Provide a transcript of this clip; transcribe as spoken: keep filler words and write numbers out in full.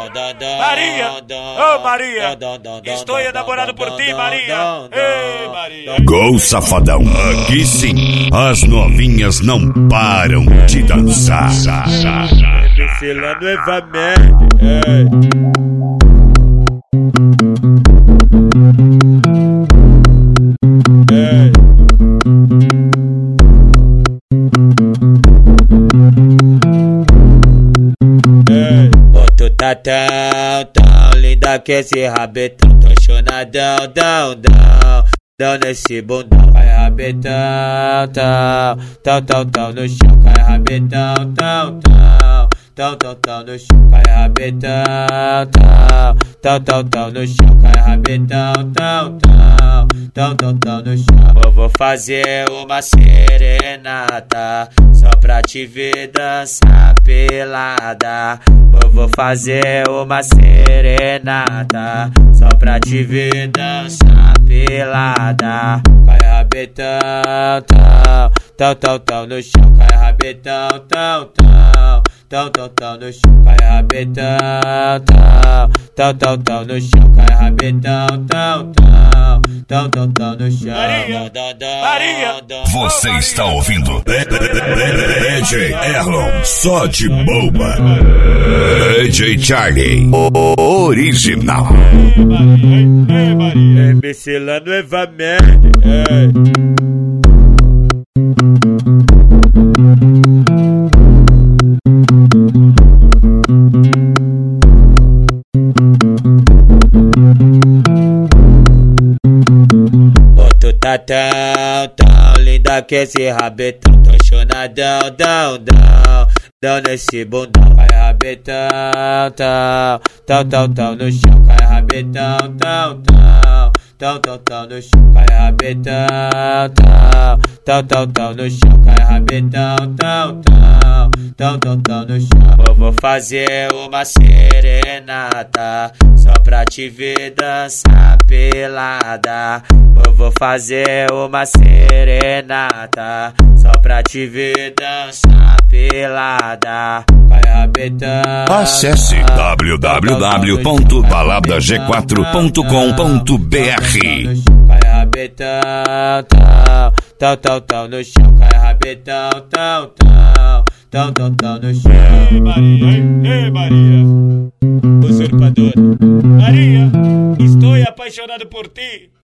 Maria, ô Maria, estou enamorado por ti, Maria. Ei, Maria. Gol, safadão. Aqui sim, as novinhas não param de dançar. C'est la nueva merde. Hey. Hey. Hey. Oh, tu tá tão, tão linda que esse rabetão. Tô chonadão, dão, dão. Dão nesse bundão. Cai rabetão, tão, tão, tão, tão no chão. Cai rabetão, tão, tão. Tão, tão, tão no chão, cai rabetão, tão, tão, tão, tão no chão, cai rabetão, tão, tão, tão, tão, tão no chão. Eu vou fazer uma serenata, só pra te ver dançar pelada. Eu vou fazer uma serenata, só pra te ver dançar pelada. Cai rabetão, tão, tão, tão, tão no chão, cai rabetão, tão, tão. Tão, tão, tão no chão, cai rabetão, tão, tão, tão, tão no chão, cai rabetão, tão, tão, tão, tão, tão no chão. Maria, Maria. Você está ouvindo D J Erlon, só de boba. D J Charlie, o original. Ei, Maria, ei, Maria. M C La Nueva Merde. Tá tão, tão linda que esse rabetão. Tô chonadão, dão, dão. Dão nesse bundão. Cai rabetão, tão, tão, tão, tão no chão. Cai rabetão, tão, tão. Tão, tão, tão no chão. Cai rabetão, tão, tão, tão, tão no chão. Cai rabetão, tão, tão. Tão, tão, tão no chão. Eu vou fazer uma serenata, só pra te ver dançar pelada. Eu vou fazer uma serenata, só pra te ver dançar pelada. Cai rabetão. Acesse w w w ponto balada g quatro ponto com ponto b r. Cai rabetão, tão, tão, tão, tão no chão. Cai rabetão, tão, tão, tão, tão, tão no chão. Ei, Maria, ei, Maria. Usurpadora. Maria, estou apaixonado por ti.